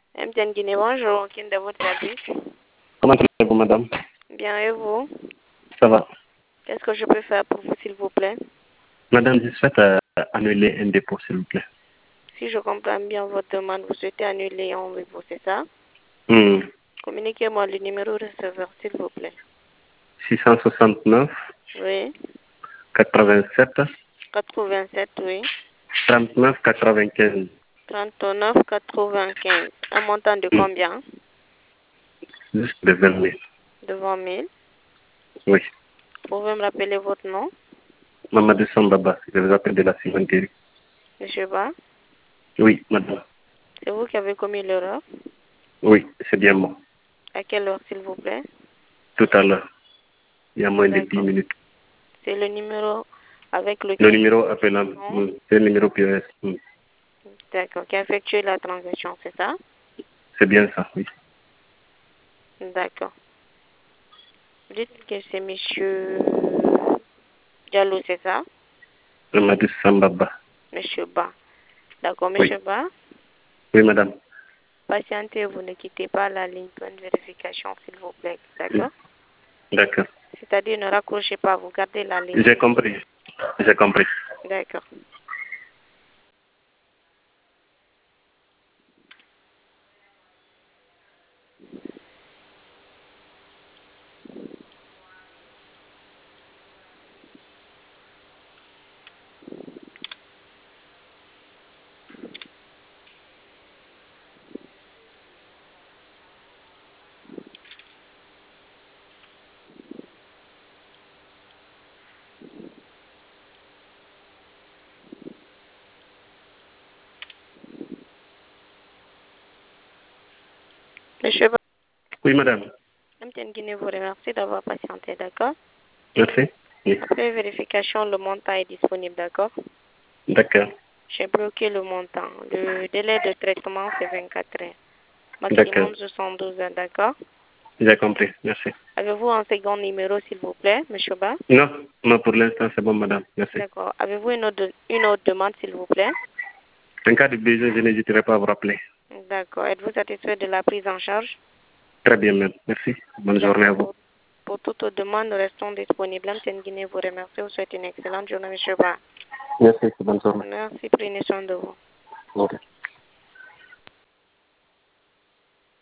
MTN Guinée, bonjour, qui est de votre service? Comment allez-vous, madame? Bien, et vous? Ça va. Qu'est-ce que je peux faire pour vous, s'il vous plaît? Madame, je souhaite annuler un dépôt, s'il vous plaît. Si je comprends bien votre demande, vous souhaitez annuler un dépôt, c'est ça? Hmm. Communiquez-moi le numéro receveur, s'il vous plaît. 669 Oui. 87 87, oui. 39 95. 39 95. Un montant de combien? Juste de 20 000. De 20 000. Oui. Pouvez me rappeler votre nom? Mamadou Sambaba, je vous appelle de la cimenterie. Monsieur Ba? Oui, madame. C'est vous qui avez commis l'erreur? Oui, c'est bien moi. À quelle heure, s'il vous plaît? Tout à l'heure. Il y a moins de 10 D'accord. minutes. C'est le numéro avec lequel... Le numéro appelant, c'est le numéro POS. D'accord. Qui a effectué la transaction, c'est ça? C'est bien ça, oui. D'accord. Dites que c'est monsieur Diallo, c'est ça? Mamadou Sambaba. Monsieur Ba. D'accord, Oui. monsieur Ba. Oui, madame. Patientez, vous ne quittez pas la ligne pour une vérification, s'il vous plaît. D'accord? D'accord. C'est-à-dire, ne raccrochez pas, vous gardez la ligne. J'ai compris. J'ai compris. D'accord. Monsieur Ba, Oui, madame. MTN Guinée vous remercie d'avoir patienté, d'accord? Merci. Oui. Après vérification, le montant est disponible, d'accord? D'accord. J'ai bloqué le montant. Le délai de traitement, c'est 24 heures. D'accord. Maximum 72 heures, d'accord? J'ai compris. Merci. Avez-vous un second numéro, s'il vous plaît, monsieur Ba? Non, non, pour l'instant, c'est bon, madame. Merci. D'accord. Avez-vous une autre demande, s'il vous plaît? En cas de besoin, je n'hésiterai pas à vous rappeler. D'accord. Êtes-vous satisfait de la prise en charge? Très bien, même. Merci. Bonne journée à vous. Pour toute autre demande, nous restons disponibles. MTN Guinée vous remercie. Vous souhaite une excellente journée, monsieur Ba. Merci. Bonne journée. Merci. Prenez soin de vous. Ok.